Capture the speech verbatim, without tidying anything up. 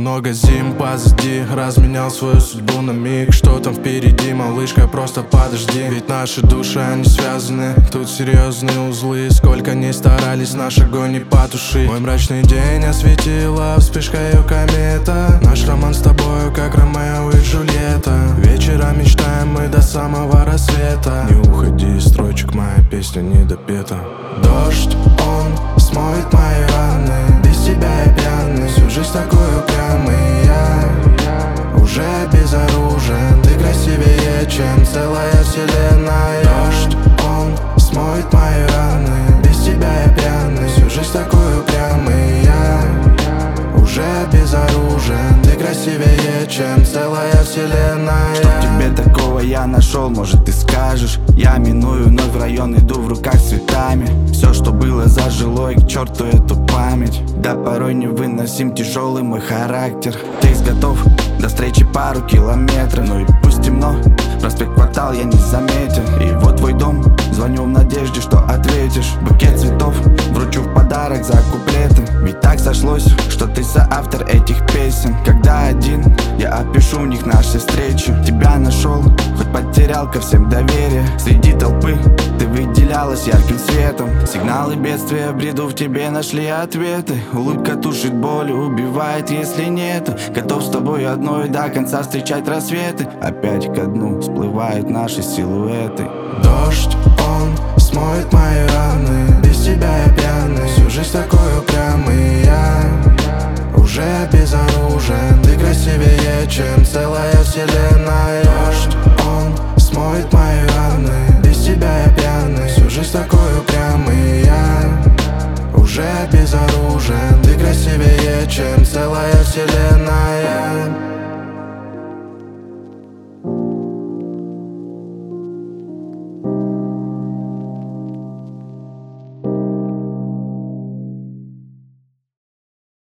Много зим позади, разменял свою судьбу на миг. Что там впереди, малышка, просто подожди. Ведь наши души, они связаны, тут серьезные узлы. Сколько ни старались, наш огонь не потушить. Мой мрачный день осветила вспышкою комета. Наш роман с тобою, как Ромео и Джульетта. Вечером мечтаем мы до самого рассвета. Не уходи из строчек, моя песня не допета. Дождь, он смоет мои раны. Без тебя я пьяный, всю жизнь такой упрямый. Я уже безоружен. Ты красивее, чем целая вселенная. Дождь, он смоет мои раны. Без тебя я пьяный, всю жизнь такой упрямый. Я уже безоружен. Ты красивее, чем целая вселенная. Что тебе такого я нашел, может ты скажешь? Я миную вновь район, иду в руках с цветами. Все, что было, зажило, и к черту эту память. Да порой невыносим тяжелый мой характер. Текст готов, до встречи пару километров. Ну и пусть темно, проспект Квартал я не заметил. И вот твой дом, звоню в надежде, что ответишь. Букет цветов вручу в подарок за куплеты. Ведь так сошлось, что ты соавтор этих песен. Когда один, я опишу в них наши встречи. Тебя нашел, хоть потерял ко всем доверие. Среди толпы ты выделялась ярким светом. Сигналы бедствия в бреду в тебе нашли ответы. Улыбка тушит боль, убивает, если нет. Готов с тобой одной до конца встречать рассветы. Опять ко дну всплывают наши силуэты. Дождь, он смоет мои раны. Без тебя я пьяный, всю жизнь такой упрямый. Я уже безоружен. Ты красивее, чем целая вселенная. Дождь, он смоет мои раны. Без тебя я пьяный, всю жизнь такой упрямый. Я уже безоружен. Ты красивее, чем целая вселенная.